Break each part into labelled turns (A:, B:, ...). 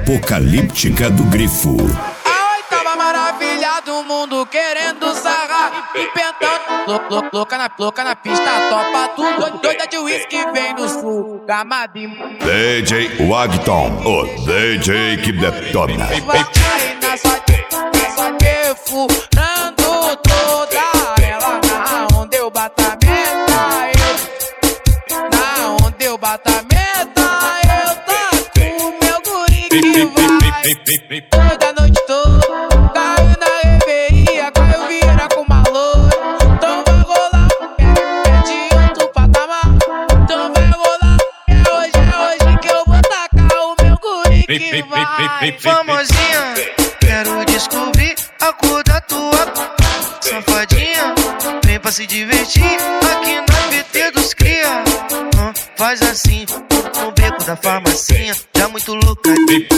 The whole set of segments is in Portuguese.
A: apocalíptica do Grifo.
B: A oitava maravilha do mundo querendo sarrar, inventando louca na pista, topa tudo, doida de uísque vem nos full, gamadinho.
A: DJ Wagton, o DJ que detona.
B: Vai na sua que furando toda ela, na onda eu bato a meta, na onda eu bato a meta, eu taco o meu guri que vai toda noite toda. Caiu na reveria, caiu vira com uma loura. Então vai rolar, é de outro patamar. Então vai rolar, é hoje que eu vou tacar o meu guri que vai.
C: Famosinha, quero descobrir a cor da tua safadinha. Vem pra se divertir aqui na PT dos cria. Faz assim, no beco da farmacinha. Já muito louca,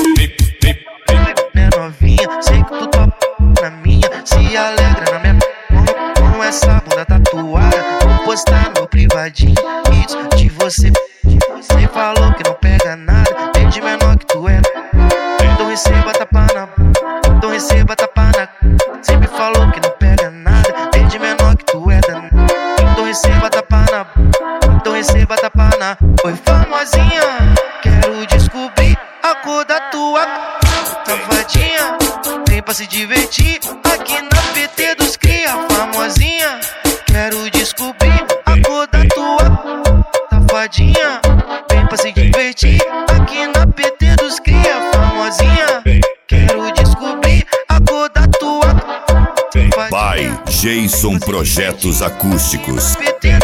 C: né novinha? Sei que tu topa na minha, se alegra na minha com essa bunda tatuada. Vou postar no privadinho isso de você. Você falou que não pega nada, desde menor que tu é. Então receba tapa na, então receba tapa na. Sempre falou que não pega nada, desde menor que tu é danado. Então receba tapa na, então receba tapa na. Oi famosinha, quero descobrir a cor da tua safadinha. Vem pra se divertir aqui na PT dos cria. Famosinha, quero descobrir a cor da tua safadinha. Vem pra se divertir aqui na PT dos cria. Famosinha, quero descobrir a cor da tua safadinha.
A: By Jason Projetos Acústicos.
C: PT